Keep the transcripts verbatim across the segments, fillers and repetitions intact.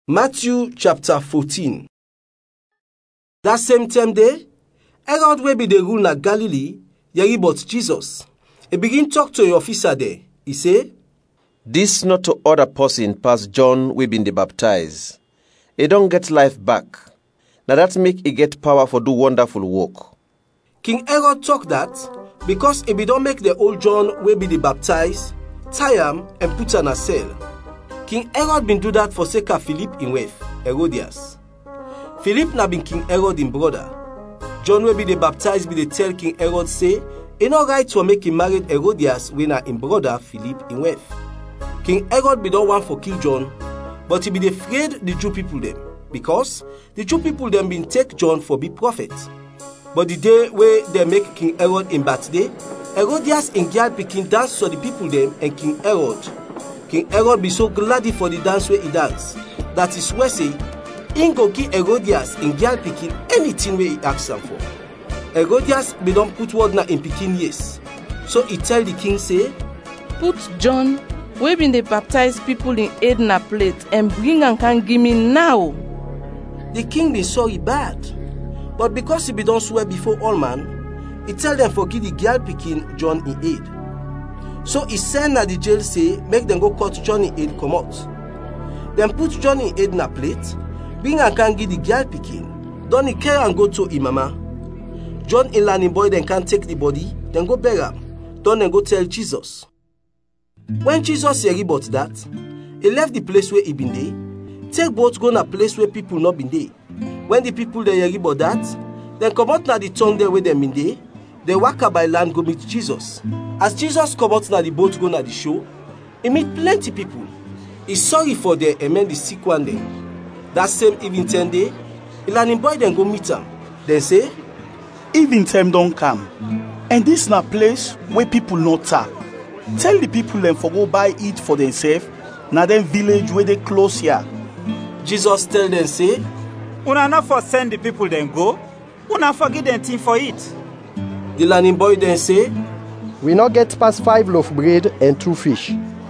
Matthew chapter fourteen. That same time day, Herod wey be the rule na Galilee, hear about Jesus. He begin talk to the officer there. He say, "This not to other person pass John wey been dey baptize. He don't get life back. Now that make he get power for do wonderful work." King Herod talk that because he be don't make the old John wey be the baptize, tie am and put am in a cell. King Herod been do that for sake of Philip in wife, Herodias. Philip na been King Herod in brother. John wey be the baptized be the tell King Herod say, he no right for make him married Herodias when na in brother Philip in wife. King Herod be don't want for kill John, but he be afraid the Jew people them, because the Jew people them been take John for be prophet. But the day where they make King Herod in birthday, Herodias and girl pikin dance to the people them and King Herod. King Herod be so glad for the dance where he dance, that is where say, he go give Herodias and girl pikin anything where he asks them for. Herodias be don't put word na in pikin yes. So he tell the king say, "Put John, we been dey baptize people in aid na plate and bring and can give me now." The king be sorry bad, but because he be don't swear before all man, he tell them for give the girl pikin John in aid. So he send na the jail say, make them go cut John in aid come out. Then put John in aid na plate, bring and can give the girl pikin. Don he carry and go to him mama. John in learning boy then can take the body, then go bury am. Don then go tell Jesus. When Jesus hear about that, he left the place where he been there, take boat go na place where people not been there. When the people there hear about that, then come out na the tongue there where them been there, they walk up by land go meet Jesus. As Jesus come out na the boat go na the show, he meet plenty people. He's sorry for them and mend the sick one day. That same evening ten day, the learning boy then go meet him. Then say, "Evening time don't come, and this na place where people not tap. Tell the people them for go buy eat for themselves, na them village where they close here." Jesus tell them say, "Una not for send the people then go, una forget them thing for it." The learning boy then say, "We not get past five loaf bread and two fish."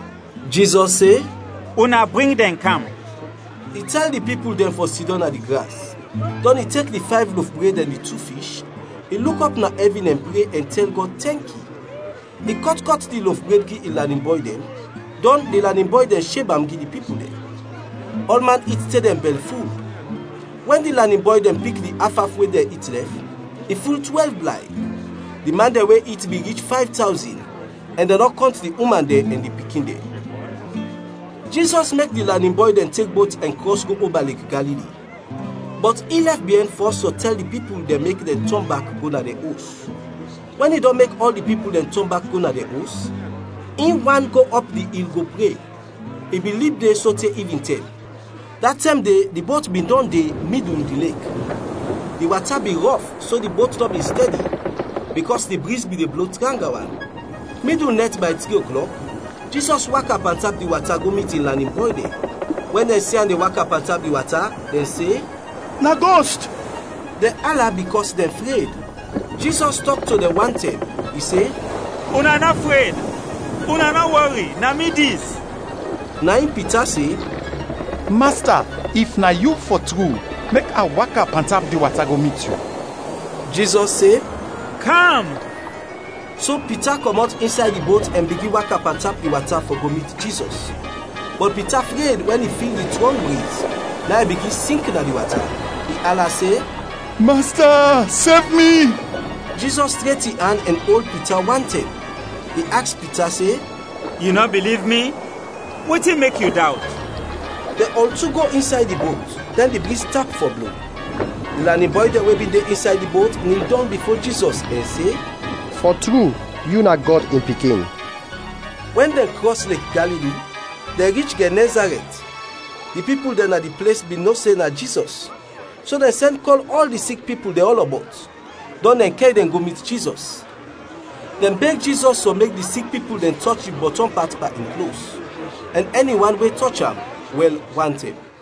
Jesus say, "Una bring them come." He tell the people then for sit down at the grass. Then he take the five loaf bread and the two fish. He look up na heaven and pray and tell God thank you. He cut cut the loaf bread give the learning boy then. Then the learning boy then shape am give the people then. All man eat till them belly full. When the learning boy then pick the half half way they eat left, he full twelve blind. The man they way eat be reach five thousand, and they not count the woman there and the pikin there. Jesus make the learning boy then take boat and cross go over Lake Galilee. But he left behind first to tell the people they make them turn back go na the house. When he don't make all the people then turn back go na the house, in one go up the hill go pray. He believe they so till even ten. That time they, the boat been done the middle of the lake. The water be rough, so the boat not be steady, because the breeze be the blow tranga one. Middle net by three o'clock, Jesus walk up and tap the water go meet in learning boy there. When they see and they walk up and tap the water, they say, "Na ghost!" They Allah because they're afraid. Jesus talk to the one time. He say, "Una not afraid. Una not worry. Na me this." Now in Peter say, "Master, if na you for true, make I walk up and tap the water go meet you." Jesus say, "Come." So Peter come out inside the boat and begin walk up and tap the water for go meet Jesus. But Peter afraid when he feel the strong breeze. Now he begin sinking in the water. He Allah say, "Master, save me!" Jesus straight his hand and hold Peter one time. He asked Peter say, "You not believe me? What will make you doubt?" They all two go inside the boat. Then the breeze tap for blow. The learning boy that will be there inside the boat kneel down before Jesus and say, "For true, you na God in Pekin." When they cross Lake Galilee, they reach Gennesaret. The people then at the place be no say na Jesus. So they send call all the sick people they all about. Then they carry them go meet Jesus. Then beg Jesus to make the sick people then touch the bottom part by in clothes. And anyone will touch him, well want him.